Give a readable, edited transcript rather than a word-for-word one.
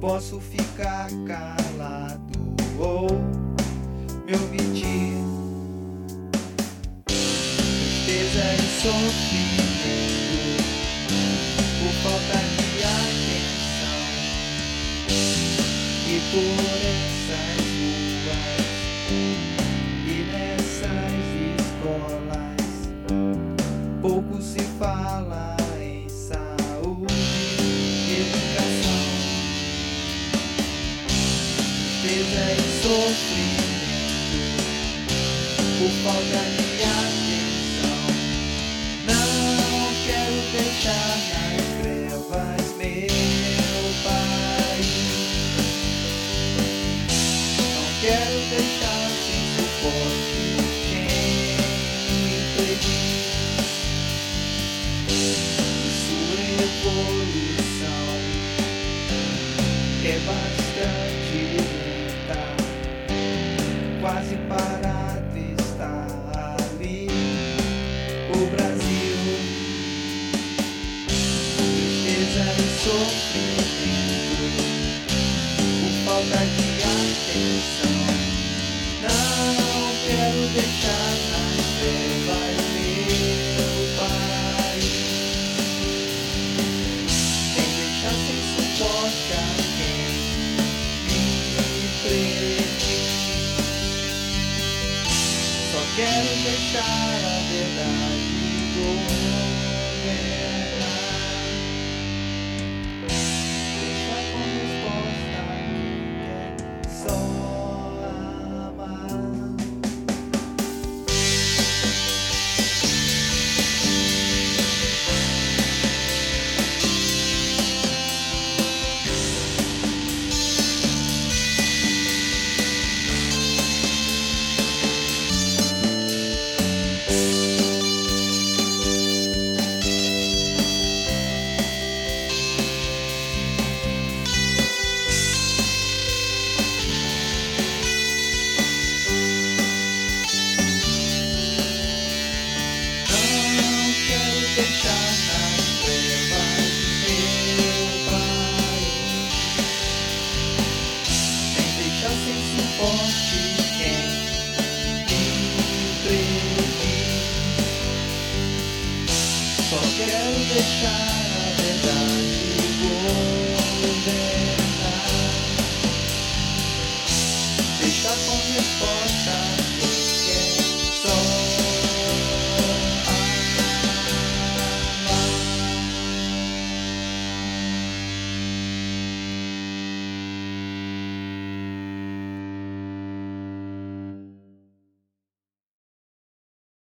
posso ficar calado ou me omitir. Tristeza e sofrimento por falta de atenção, e por essas ruas e nessas escolas pouco se fala em saúde e educação. Tristeza e sofrimento por falta de atenção. Não quero deixar nas trevas meu país. Não quero deixar sem suporte quem me prediz. Sua evolução é bastante lenta, quase parado está ali o Brasil. Tristeza e sofrimento por falta de atenção. Não quero deixar nas trevas meu país, sem deixar sem suporte a quem me prediz. Só quero deixar a verdade governar. Deixar como resposta que é só amar. Deixar nas trevas meu país, sem deixar sem suporte quem me prediz. Só quero deixar a verdade governar. Deixar com resposta